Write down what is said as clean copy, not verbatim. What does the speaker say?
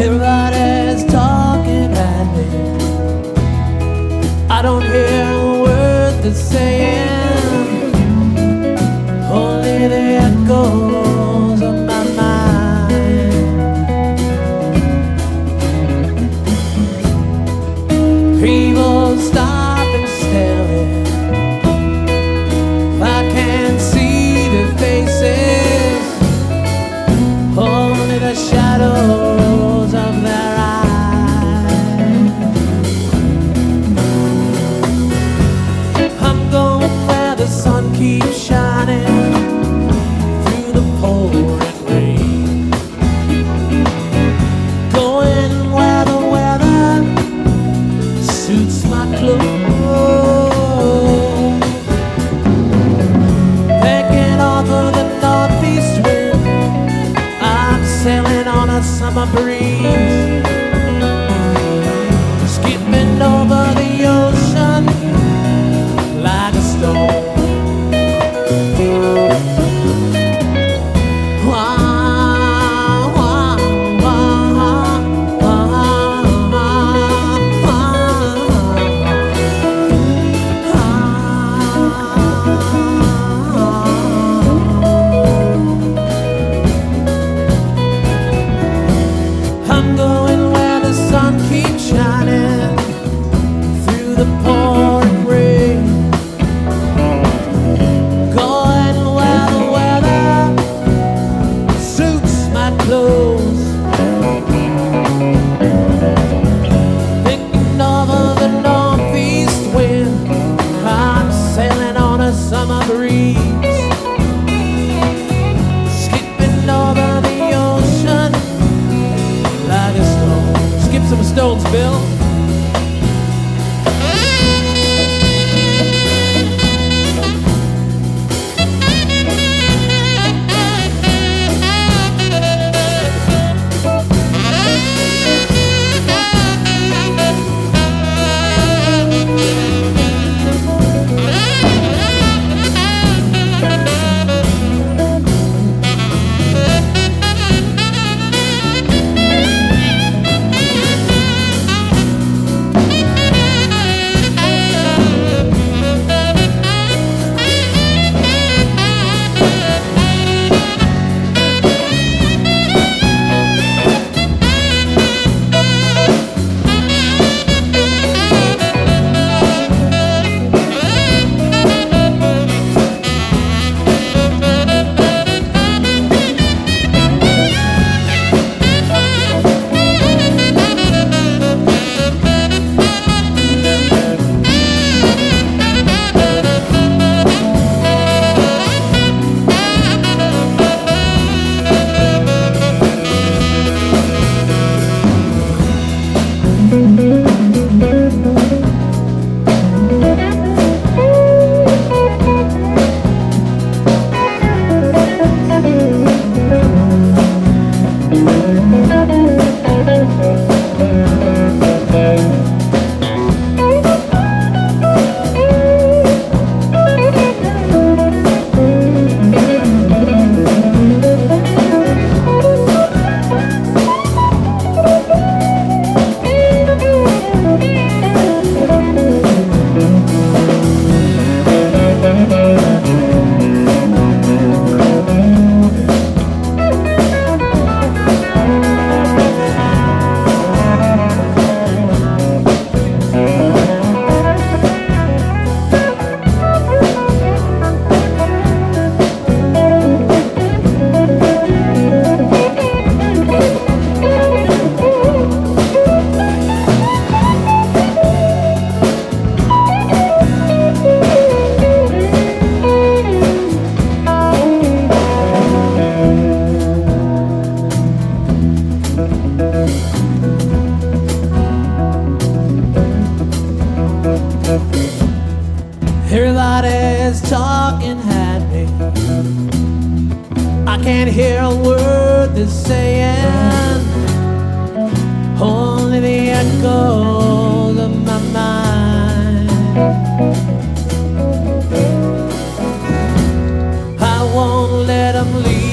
Everybody's talking at me. I don't hear a word they're saying, only the echoes of my mind. People stop and stare. I can't see their faces, only the shadows of their eyes. I'm going where the sun keeps shining through the pouring rain, going where the weather suits my clothes, taking off of the northeast wind. I'm sailing on a summer breeze, skipping over the ocean like a stone. Wah, wah, wah, I'm going where the sun keeps shining through the pouring rain, going where the weather suits my clothes, thinking over the northeast wind. I'm sailing on a summer breeze, skipping over the ocean like a stone. Skip some stones, Bill. Everybody's talking at me. I can't hear a word they're saying, only the echoes of my mind. I won't let them leave.